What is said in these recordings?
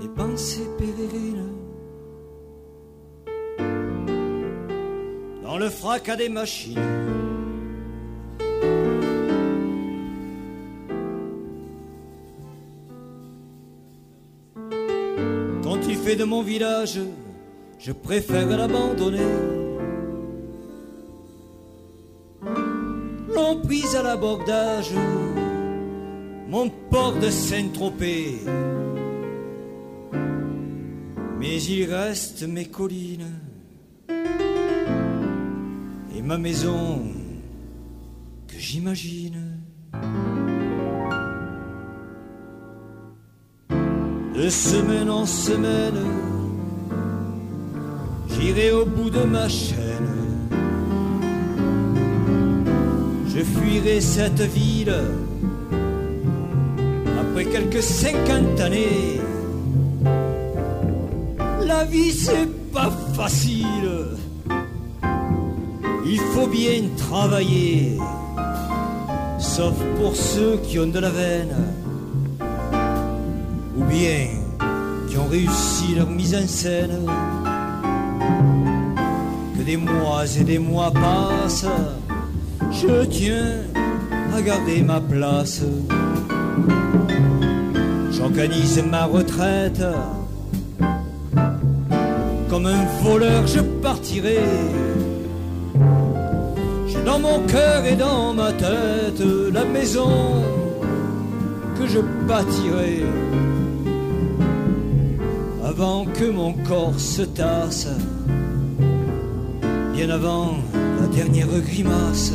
mes pensées pérégrines dans le fracas des machines. Quand il fait de mon village, je préfère l'abandonner. L'emprise à l'abordage, mon port de Saint-Tropez. Mais il reste mes collines et ma maison que j'imagine. De semaine en semaine, j'irai au bout de ma chaîne. Je fuirai cette ville après quelques 50 années. La vie c'est pas facile, il faut bien travailler, sauf pour ceux qui ont de la veine, ou bien qui ont réussi leur mise en scène. Que des mois et des mois passent, je tiens à garder ma place. J'organise ma retraite, comme un voleur je partirai. J'ai dans mon cœur et dans ma tête la maison que je bâtirai. Avant que mon corps se tasse, bien avant la dernière grimace.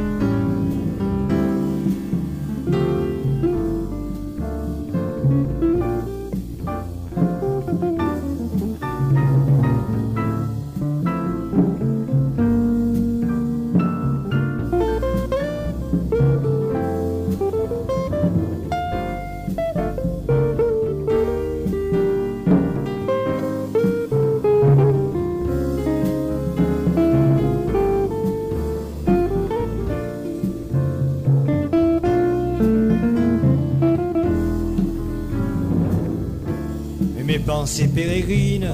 Pensées pérégrines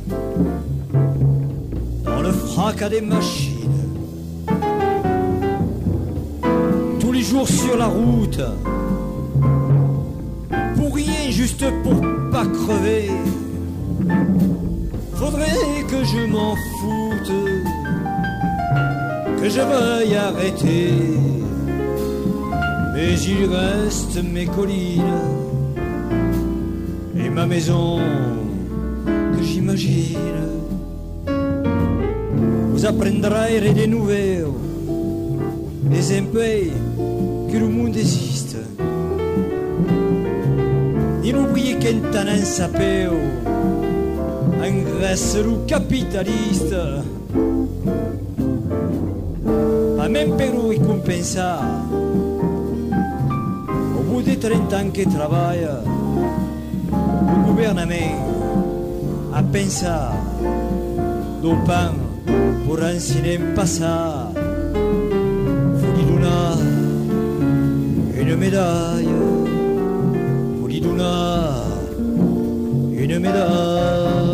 dans le fracas des machines. Tous les jours sur la route, pour rien, juste pour pas crever. Faudrait que je m'en foute, que je veuille arrêter. Mais il reste mes collines et ma maison que j'imagine. Vous apprendrez des nouvelles, des impayés, que le monde existe. Et n'oubliez qu'un tanin sapeo, un Grèce ou capitaliste. Pas même Pérou y compensa. Au bout des 30 ans qu'il travaille, le gouvernement a pensé au pain pour enseigner passar. Faut lui donner une médaille. Faut lui donner une médaille.